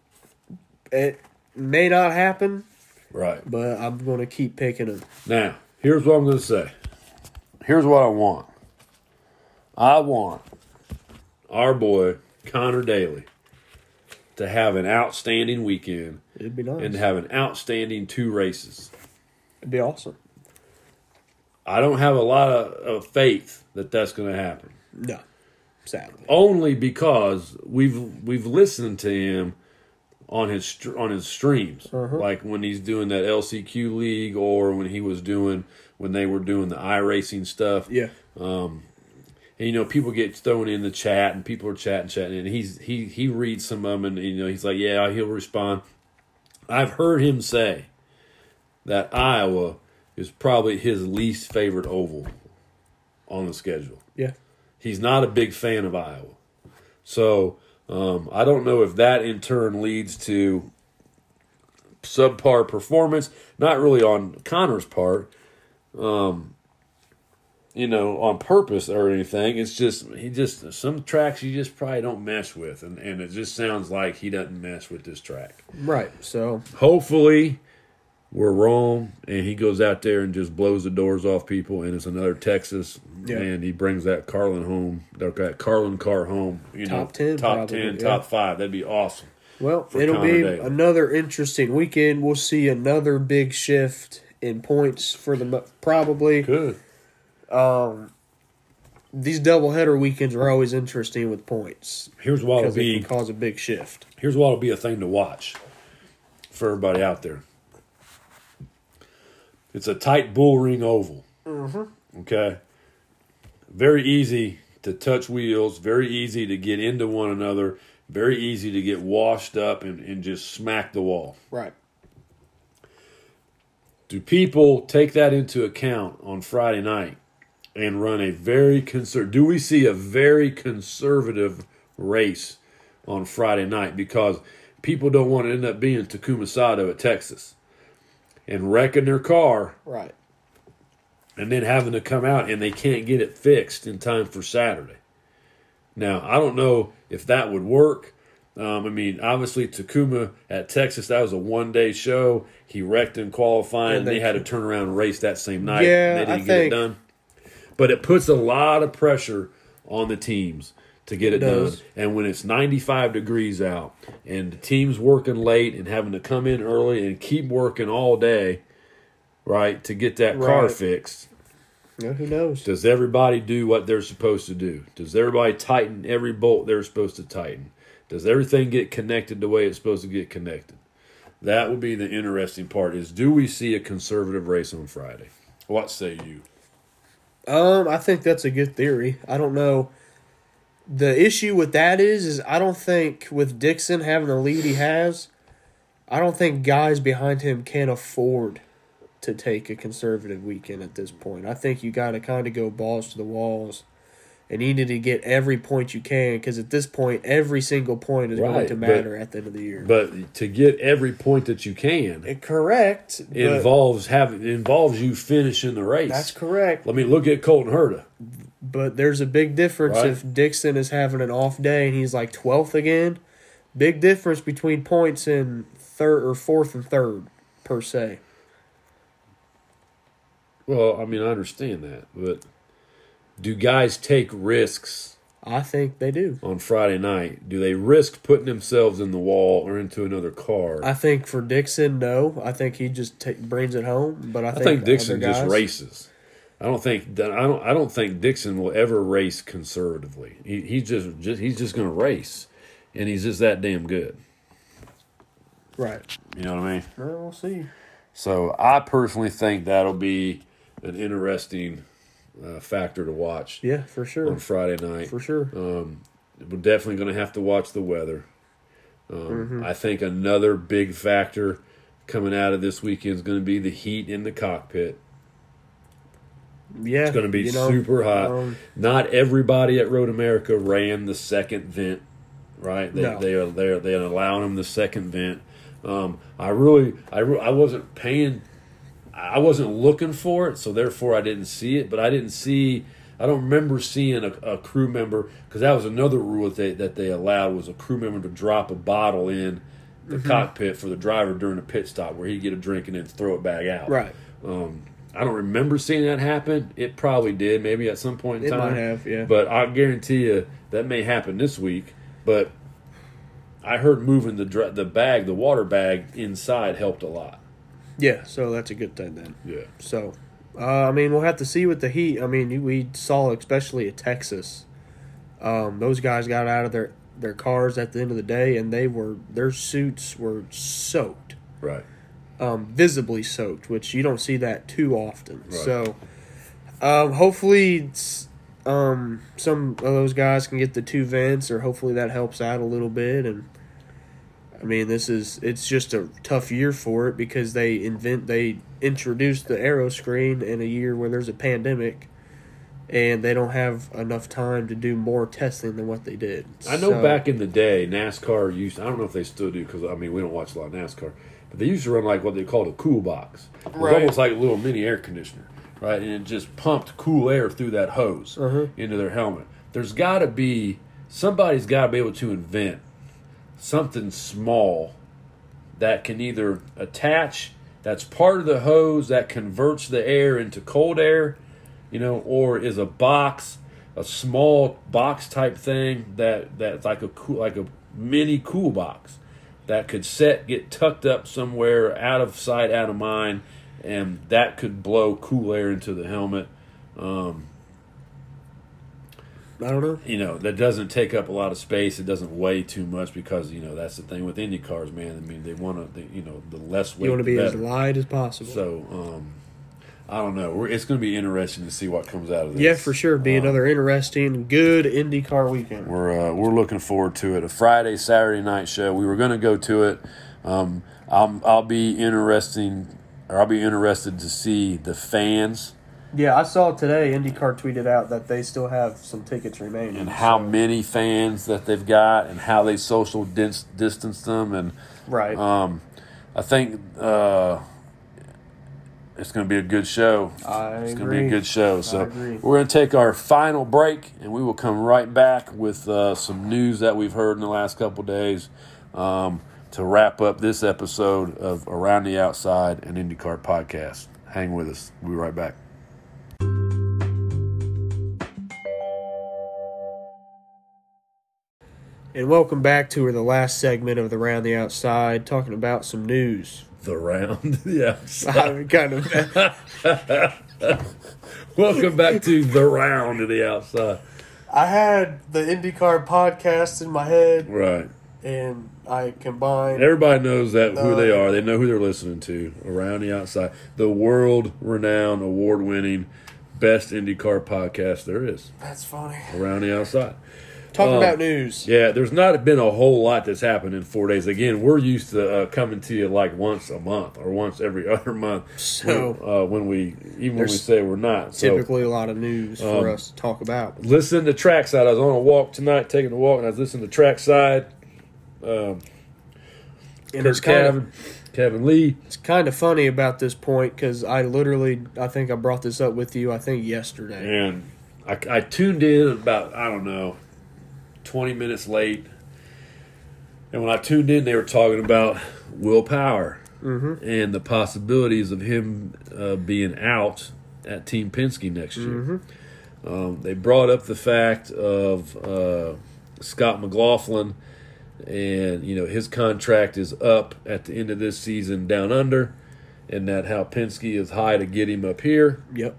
may not happen. Right. But I'm going to keep picking him. Now, here's what I'm going to say. Here's what I want. I want our boy, Connor Daly, to have an outstanding weekend. It'd be nice. And to have an outstanding 2 races. It'd be awesome. I don't have a lot of faith that that's going to happen. No. Saturday. Only because we've listened to him on his streams, like when he's doing that LCQ league, or when they were doing the iRacing stuff. Yeah. And, people get thrown in the chat, and people are chatting, and he reads some of them, and he's like, yeah, he'll respond. I've heard him say that Iowa is probably his least favorite oval on the schedule. Yeah. He's not a big fan of Iowa. So I don't know if that in turn leads to subpar performance, not really on Connor's part, on purpose or anything. It's just some tracks you just probably don't mess with, and it just sounds like he doesn't mess with this track. Right. So hopefully we're wrong, and he goes out there and just blows the doors off people, and it's another Texas, and he brings that Carlin home, that Carlin car home. Top 10, top probably, 10, top 5. That'd be awesome. Well, it'll be another interesting weekend. We'll see another big shift in points for the probably. Good. These doubleheader weekends are always interesting with points. Here's what it'll be. It can cause a big shift. Here's what will be a thing to watch for everybody out there. It's a tight bull ring oval. Mm-hmm. Okay? Very easy to touch wheels, very easy to get into one another, very easy to get washed up and just smack the wall. Right. Do people take that into account on Friday night and run a very do we see a very conservative race on Friday night? Because people don't want to end up being Takuma Sato at Texas and wrecking their car, right, and then having to come out and they can't get it fixed in time for Saturday. Now, I don't know if that would work. Obviously Takuma at Texas, that was a one-day show. He wrecked in qualifying, and they had to turn around and race that same night. Yeah, and they didn't get it done. But it puts a lot of pressure on the teams to get it done. And when it's 95 degrees out and the team's working late and having to come in early and keep working all day, right, to get that car fixed. Yeah, who knows? Does everybody do what they're supposed to do? Does everybody tighten every bolt they're supposed to tighten? Does everything get connected the way it's supposed to get connected? That would be the interesting part, is do we see a conservative race on Friday? What say you? I think that's a good theory. I don't know. The issue with that is I don't think with Dixon having the lead he has, I don't think guys behind him can afford to take a conservative weekend at this point. I think you got to kind of go balls to the walls, and you need to get every point you can, because at this point, every single point is going to matter at the end of the year. But to get every point that you can, correct, involves you finishing the race. That's correct. Let me look at Colton Herta. But there's a big difference if Dixon is having an off day and he's like 12th again. Big difference between points in third or fourth and third, per se. Well, I understand that, but do guys take risks? I think they do. On Friday night, do they risk putting themselves in the wall or into another car? I think for Dixon, no. I think he just brings it home. But I think Dixon just races. I don't think Dixon will ever race conservatively. He's just going to race, and he's just that damn good. Right. You know what I mean? Well, we'll see. So I personally think that'll be an interesting factor to watch. Yeah, for sure. On Friday night. For sure. We're definitely going to have to watch the weather. I think another big factor coming out of this weekend is going to be the heat in the cockpit. Yeah, it's going to be super hot. Not everybody at Road America ran the second vent, right? They're allowing them the second vent. I wasn't paying. I wasn't looking for it, so therefore I didn't see it. But I don't remember seeing a crew member, because that was another rule that they allowed, was a crew member to drop a bottle in the cockpit for the driver during a pit stop, where he'd get a drink and then throw it back out. Right. I don't remember seeing that happen. It probably did, maybe at some point in time. It might have, yeah. But I guarantee you that may happen this week. But I heard moving the water bag inside helped a lot. Yeah, so that's a good thing then. Yeah. So, we'll have to see with the heat. We saw, especially at Texas, Those guys got out of their cars at the end of the day, and their suits were soaked. Right. Visibly soaked, which you don't see that too often. Right. So, hopefully, some of those guys can get the 2 vents, or hopefully that helps out a little bit. And I mean, it's just a tough year for it because they introduced the aero screen in a year where there's a pandemic, and they don't have enough time to do more testing than what they did. I know back in the day, NASCAR used, I don't know if they still do, because, I mean, we don't watch a lot of NASCAR, but they used to run like what they called a cool box. It was Right. almost like a little mini air conditioner, right? And it just pumped cool air through that hose into their helmet. Somebody's got to be able to invent something small that can either attach, that's part of the hose that converts the air into cold air, or is a small box type thing that's like a mini cool box that could get tucked up somewhere out of sight, out of mind, and that could blow cool air into the helmet. I don't know. That doesn't take up a lot of space. It doesn't weigh too much because, that's the thing with Indy cars, man. I mean, they want to, the less weight, You want to be the as better. light as possible. So, I don't know. It's going to be interesting to see what comes out of this. Yeah, for sure. Be another interesting, good IndyCar weekend. We're looking forward to it. A Friday, Saturday night show. We were going to go to it. I'll be interested to see the fans. Yeah, I saw today IndyCar tweeted out that they still have some tickets remaining. And how many fans that they've got and how they social distance them. And Right. I think it's going to be a good show. It's going to be a good show. So we're going to take our final break, and we will come right back with some news that we've heard in the last couple of days to wrap up this episode of Around the Outside, an IndyCar podcast. Hang with us. We'll be right back. And welcome back to the last segment of the Round the Outside, talking about some news. The round, yeah. Kind of. Welcome back to the round of the outside. I had the IndyCar podcast in my head, Right. and I combined. Everybody knows that who they are. They know who they're listening to. Around the Outside, the world-renowned, award-winning, best IndyCar podcast there is. That's funny. Around the Outside. Talking about news. Yeah, there's not been a whole lot that's happened in 4 days. Again, we're used to coming to you like once a month or once every other month. So when we say we're not. Typically a lot of news for us to talk about. Listen to Trackside. I was on a walk tonight, taking a walk, and I was listening to Trackside. And Kurt Kevin Lee. It's kind of funny about this point because I think I brought this up with you, I think yesterday. And I tuned in about, 20 minutes late. And when I tuned in, they were talking about Will Power and the possibilities of him being out at Team Penske next year. They brought up the fact of Scott McLaughlin, and his contract is up at the end of this season down under, and that how Penske is high to get him up here. Yep.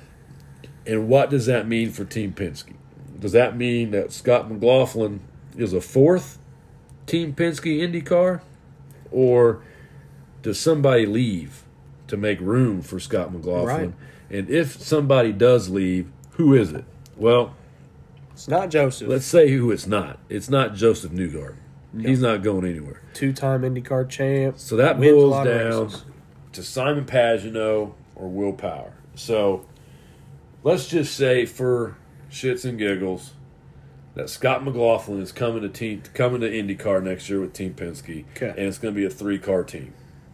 And what does that mean for Team Penske? Does that mean that Scott McLaughlin is a fourth Team Penske IndyCar? Or does somebody leave to make room for Scott McLaughlin? Right. And if somebody does leave, who is it? Well, it's not Joseph. Let's say who it's not. It's not Joseph Newgarden. No. He's not going anywhere. 2-time IndyCar champ. So that boils down to Simon Pagenaud or Will Power. So let's just say for shits and giggles that Scott McLaughlin is coming to IndyCar next year with Team Penske, and it's going to be a 3-car team.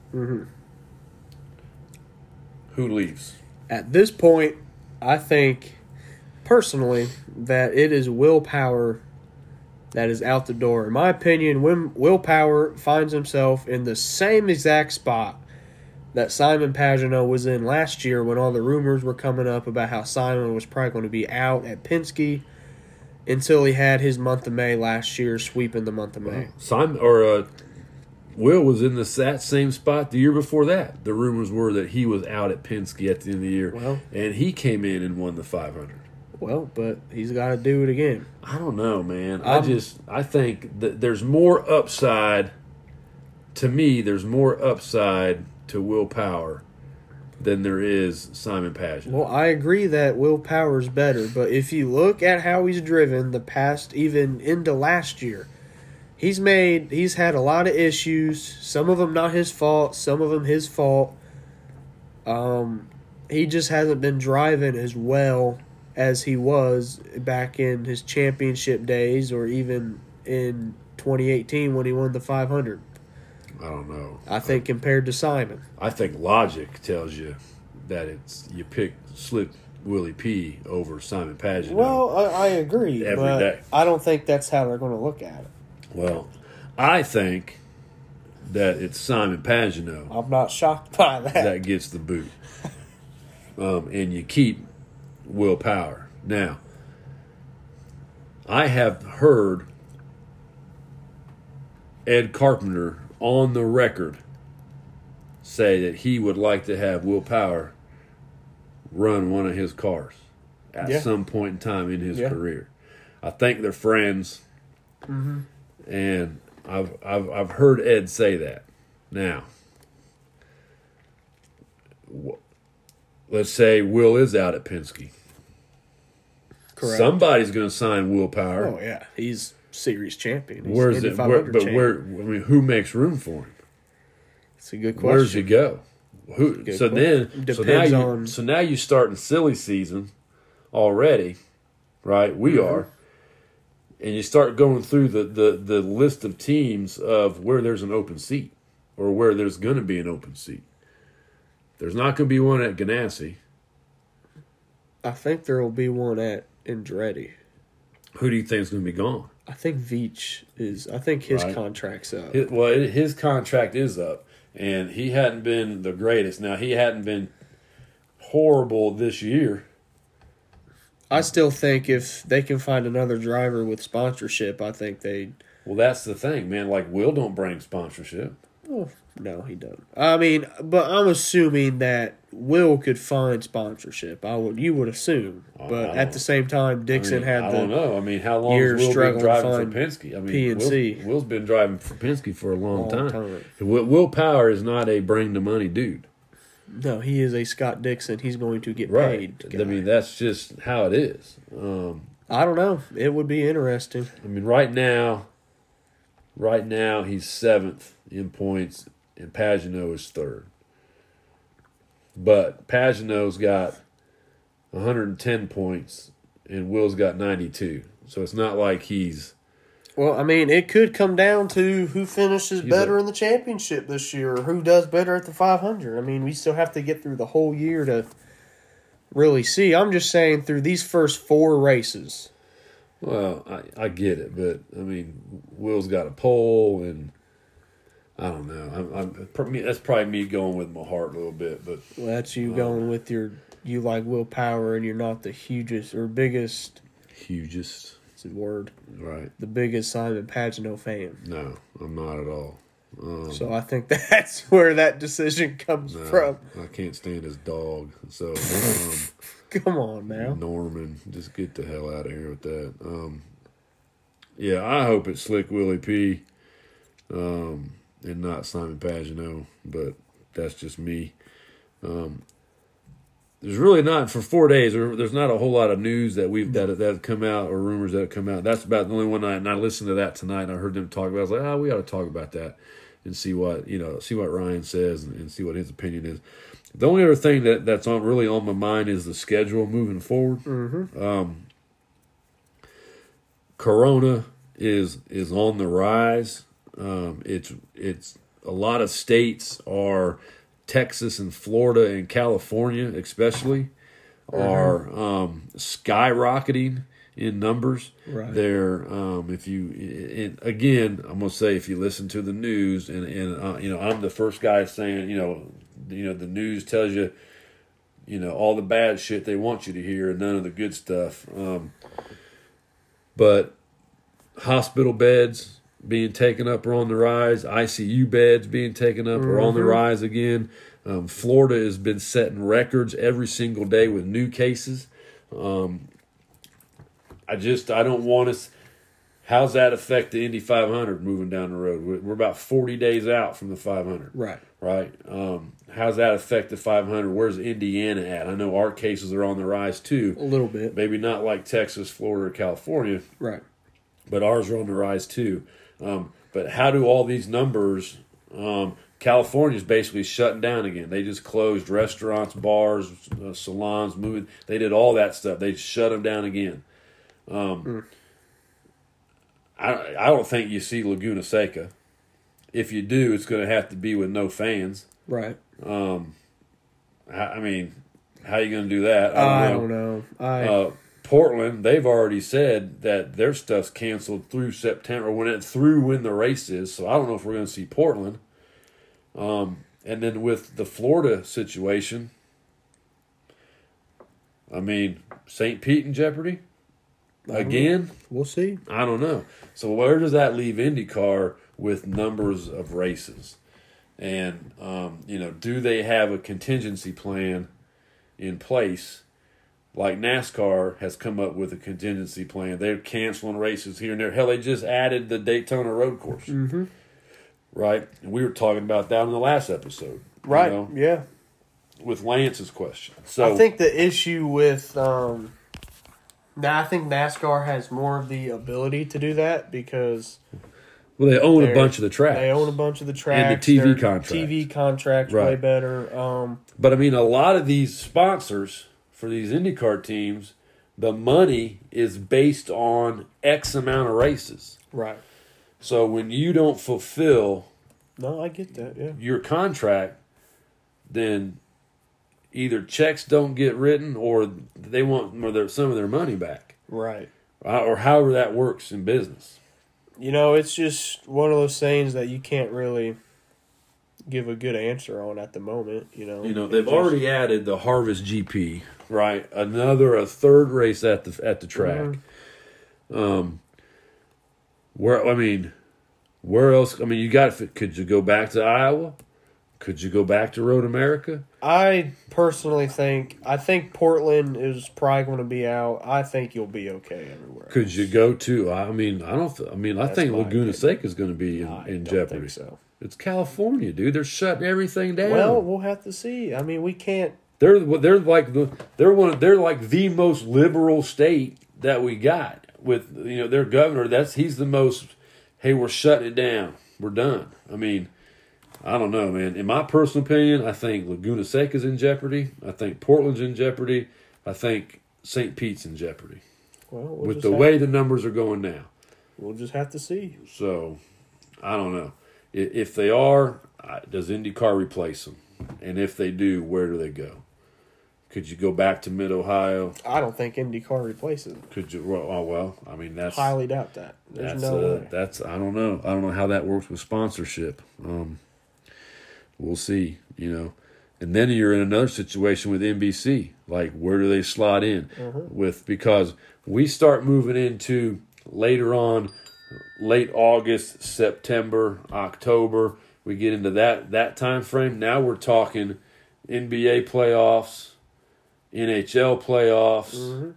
Who leaves? At this point, I think personally that it is Will Power that is out the door. In my opinion, when Will Power finds himself in the same exact spot that Simon Pagenaud was in last year when all the rumors were coming up about how Simon was probably going to be out at Penske until he had his month of May last year, sweeping the month of May. Will was in that same spot the year before that. The rumors were that he was out at Penske at the end of the year, and he came in and won the 500. Well, but he's got to do it again. I don't know, man. I think that there's more upside. To me, there's more upside to Will Power than there is Simon Pagenaud. Well, I agree that Will Power's better, but if you look at how he's driven the past, even into last year, he's had a lot of issues. Some of them not his fault, some of them his fault. He just hasn't been driving as well as he was back in his championship days, or even in 2018 when he won the 500. I don't know. I think compared to Simon. I think logic tells you that you pick Slick Willie P over Simon Pagenaud. Well, I agree, every but day. I don't think that's how they're going to look at it. Well, I think that it's Simon Pagenaud I'm not shocked by that. that gets the boot. And you keep Will Power. Now, I have heard Ed Carpenter on the record say that he would like to have Will Power run one of his cars at some point in time in his career. I think they're friends, and I've heard Ed say that. Now, let's say Will is out at Penske. Correct. Somebody's going to sign Will Power. Oh yeah, he's series champion. He's Where's it? Indy 500 champion. I mean, who makes room for him? It's a good question. Where's he go? So now you start in silly season already, right? We are, and you start going through the list of teams of where there's an open seat or where there's going to be an open seat. There's not going to be one at Ganassi. I think there will be one at Andretti. Who do you think is going to be gone? I think Veach is. I think his contract's up. His contract is up, and he hadn't been the greatest. Now, he hadn't been horrible this year. I still think if they can find another driver with sponsorship, I think they. Well, that's the thing, man. Like, Will don't bring sponsorship. Oh, no, he doesn't. I mean, but I'm assuming that Will could find sponsorship. You would assume, but at the same time, Dixon had I the. don't know. I mean, how long has Will been driving for Penske? I mean, PNC. Will's been driving for Penske for a long time. Will Power is not a bring the money dude. No, he is a Scott Dixon. He's going to get Right. paid. I mean, that's just how it is. I don't know. It would be interesting. I mean, right now he's 7th in points, and Pagenaud is 3rd. But Pagenaud's got 110 points, and Will's got 92. So it's not like he's... Well, I mean, it could come down to who finishes better in the championship this year or who does better at the 500. I mean, we still have to get through the whole year to really see. I'm just saying through these first 4 races. Well, I get it, but, I mean, Will's got a pole, and I don't know. That's probably me going with my heart a little bit. But well, that's you going with you like Will Power, and you're not the hugest or biggest. Hugest. It's a word. Right. The biggest Simon Pagenaud fan. No, I'm not at all. So I think that's where that decision comes from. I can't stand his dog. So come on now, Norman, just get the hell out of here with that. Yeah, I hope it's Slick Willie P. And not Simon Pagenaud, but that's just me. There's really not, for 4 days, there's not a whole lot of news that that have come out or rumors that have come out. That's about the only one and I listened to that tonight and I heard them talk about it. I was like, we ought to talk about that and see what Ryan says and see what his opinion is. The only other thing that's really on my mind is the schedule moving forward. Corona is on the rise. It's a lot of states are Texas and Florida and California especially are skyrocketing in numbers. Right. They're again, I'm gonna say if you listen to the news and I'm the first guy saying the news tells you all the bad shit they want you to hear and none of the good stuff. But hospital beds being taken up are on the rise. ICU beds being taken up are on the rise again. Florida has been setting records every single day with new cases. I don't want to. How's that affect the Indy 500 moving down the road? We're about 40 days out from the 500. Right. Right. How's that affect the 500? Where's Indiana at? I know our cases are on the rise too. A little bit. Maybe not like Texas, Florida, or California. Right. But ours are on the rise too. But how do all these numbers? California's basically shutting down again. They just closed restaurants, bars, salons, moving. They did all that stuff. They shut them down again. I don't think you see Laguna Seca. If you do, it's going to have to be with no fans. Right. I mean, how are you going to do that? I don't know. Portland, they've already said that their stuff's canceled through September, when the race is. So I don't know if we're going to see Portland. And then with the Florida situation, I mean, St. Pete in jeopardy again. We'll see. I don't know. So where does that leave IndyCar with numbers of races? And, do they have a contingency plan in place? Like NASCAR has come up with a contingency plan. They're canceling races here and there. Hell, they just added the Daytona road course. Mm-hmm. Right? And we were talking about that in the last episode. Right, yeah. With Lance's question. So I think the issue with... I think NASCAR has more of the ability to do that because... Well, they own a bunch of the tracks. They own a bunch of the tracks. And the TV contracts. TV contracts right. way better. But, I mean, a lot of these sponsors for these IndyCar teams, the money is based on X amount of races. Right. So when you don't fulfill... No, I get that, yeah. ...your contract, then either checks don't get written or they want some of their money back. Right. Or however that works in business. It's just one of those things that you can't really give a good answer on at the moment. They've already added the Harvest GP, right? A third race at the track. Mm-hmm. Where else? I mean, could you go back to Iowa? Could you go back to Road America? I personally think Portland is probably going to be out. I think you'll be okay everywhere. Could you go to? I think Laguna Seca is going to be in jeopardy. Think so. It's California, dude. They're shutting everything down. Well, we'll have to see. I mean, we can't. They're like the most liberal state that we got with their governor. He's the most. Hey, we're shutting it down. We're done. I mean. I don't know, man. In my personal opinion, I think Laguna Seca's in jeopardy. I think Portland's in jeopardy. I think St. Pete's in jeopardy. Well, with the way the numbers are going now. We'll just have to see. So, I don't know. If they are, does IndyCar replace them? And if they do, where do they go? Could you go back to Mid-Ohio? I don't think IndyCar replaces them. Could you? Well, I mean, that's... Highly doubt that. There's no way. I don't know. I don't know how that works with sponsorship. We'll see, And then you're in another situation with NBC. Like, where do they slot in? Because we start moving into later on, late August, September, October. We get into that time frame. Now we're talking NBA playoffs, NHL playoffs,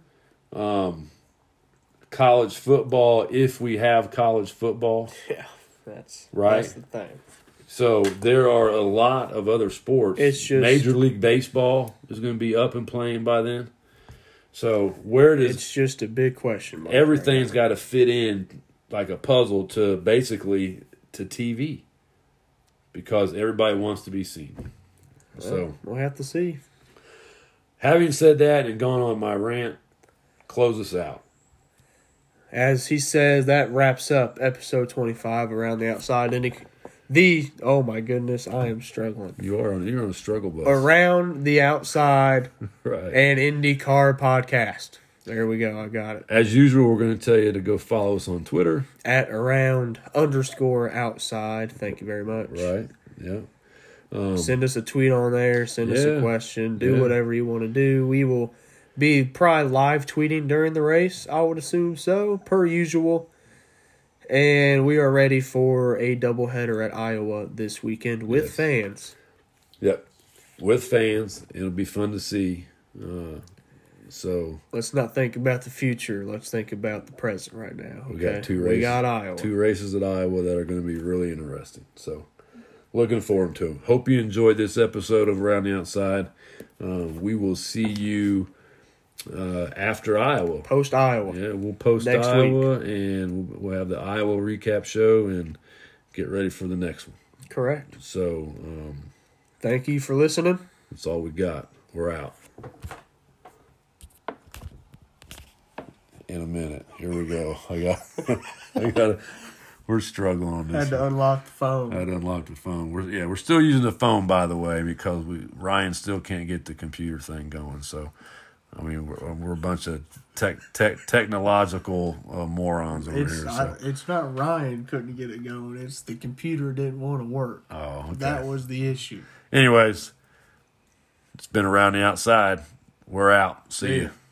college football, if we have college football. Yeah, that's the thing. So there are a lot of other sports. It's just Major League Baseball is going to be up and playing by then. So it's just a big question mark. Everything's got to fit in like a puzzle to TV, because everybody wants to be seen. So we'll have to see. Having said that and gone on my rant, close us out. As he says, that wraps up episode 25 Around the Outside. Oh my goodness, I am struggling. You're on a struggle bus. Around the Outside right. And IndyCar podcast. There we go, I got it. As usual, we're going to tell you to go follow us on Twitter. At @around_outside. Thank you very much. Right, yeah. Send us a tweet on there. Send us a question. Do whatever you want to do. We will be probably live tweeting during the race. I would assume so, per usual. And we are ready for a doubleheader at Iowa this weekend with fans. Yep, with fans. It'll be fun to see. So let's not think about the future. Let's think about the present right now. Okay? we got 2 races. We got Iowa. 2 races at Iowa that are going to be really interesting. So looking forward to them. Hope you enjoyed this episode of Around the Outside. We will see you after Iowa. Post Iowa. Yeah, we'll post next Iowa, week. and we'll have the Iowa recap show and get ready for the next one. Correct. So thank you for listening. that's all we got. We're out. In a minute. Here we go. I got. We're struggling on this. Had to unlock the phone. I had to unlock the phone. We're still using the phone, by the way, because Ryan still can't get the computer thing going. So, I mean, we're a bunch of technological morons over here. So. It's not Ryan couldn't get it going. It's the computer didn't want to work. Oh, okay. That was the issue. Anyways, it's been Around the Outside. We're out. See you.